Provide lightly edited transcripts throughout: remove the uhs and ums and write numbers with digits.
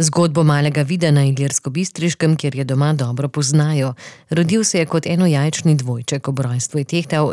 Zgodbo malega Vida na Ilirsko-Bistriškem, kjer je doma, dobro poznajo. Rodil se je kot enojajčni dvojček, ob rojstvu je tehtal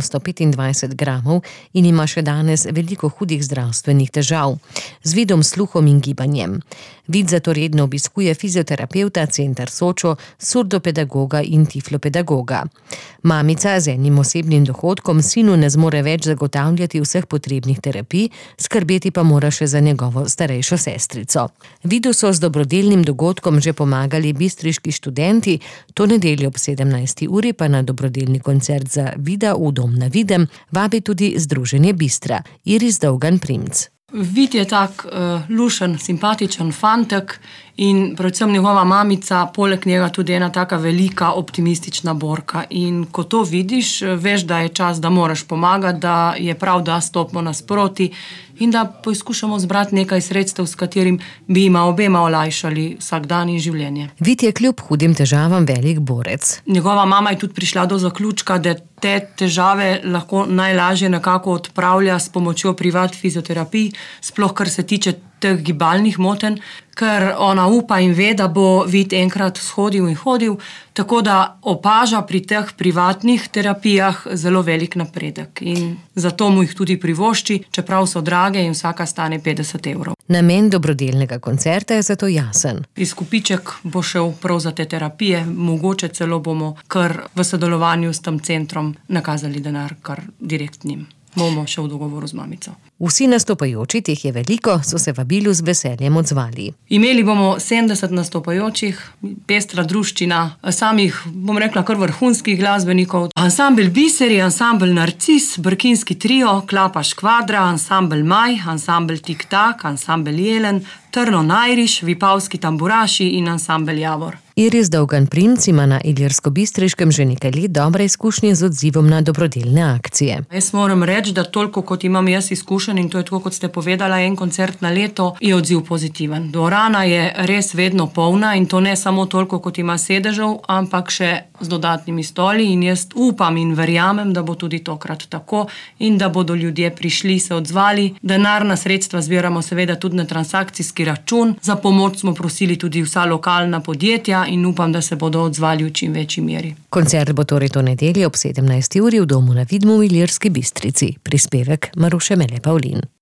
725 gramov in ima še danes veliko hudih zdravstvenih težav z vidom, sluhom in gibanjem. Vid zato redno obiskuje fizioterapevta, center Sočo, surdopedagoga in tiflopedagoga. Mamica z enim osebnim dohodkom sinu ne zmore več zagotavljati vseh potrebnih terapij, skrbeti pa mora še za njegovo starejšo sestrico. Vidu so z dobrodelnim dogodkom že pomagali bistriški študenti, to nedeljo ob 17. uri pa na dobrodelni koncert za Vida v Dom na Videm vabi tudi Združenje Bistra. Iris Dolgan-Primc. Vid je tak lušen, simpatičen fantek in predvsem njegova mamica, poleg njega tudi ena taka velika optimistična borka. In ko to vidiš, veš, da je čas, da moraš pomagati, da je prav, da stopimo nasproti in da poskušamo zbrati nekaj sredstev, s katerim bi jima obema olajšali vsak dan in življenje. Vid je kljub hudim težavam velik borec. Njegova mama je tudi prišla do zaključka, da te težave lahko najlažje nekako odpravlja s pomočjo privat fizioterapij, sploh kar se tiče teh gibalnih motenj, ker ona upa in ve, da bo Vid enkrat shodil in hodil, tako da opaža pri teh privatnih terapijah zelo velik napredek. In zato mu jih tudi privošči, čeprav so drage in vsaka stane 50 evrov. Namen dobrodelnega koncerta je zato jasen. Izkupiček bo šel prav za te terapije, mogoče celo bomo kar v sodelovanju s tem centrom nakazali denar kar direktnim. Bomo še v dogovoru z mamico. Vsi nastopajoči, teh je veliko, so se vabilu z veseljem odzvali. Imeli bomo 70 nastopajočih, pestra druščina, samih, bom rekla, kar vrhunskih glasbenikov. Ansambel Biseri, ansambel Narcis, Brkinski trio, Klapa Škvadra, ansambel Maj, ansambel Tik Tak, ansambel Jelen, Trno Najriš, Vipavski tamburaši in ansambel Javor. Iris Dolgan-Primc ima na Ilirsko-Bistriškem že nekaj let dobre izkušnje z odzivom na dobrodelne akcije. Jaz moram reči, da toliko kot imam jaz izkušenj, in to je tako, kot ste povedala, en koncert na leto, je odziv pozitiven. Dvorana je res vedno polna in to ne samo toliko, kot ima sedežev, ampak še z dodatnimi stoli in jaz upam in verjamem, da bo tudi tokrat tako in da bodo ljudje prišli, se odzvali. Denarna sredstva zbiramo seveda tudi na transakcijski račun. Za pomoč smo prosili tudi vsa lokalna podjetja in upam, da se bodo odzvali v čim večji meri. Koncert bo torej to nedeljo ob 17. uri v Domu na Vidmu v Ilirski Bistrici. Prispevek Maruše Mele Pavlin.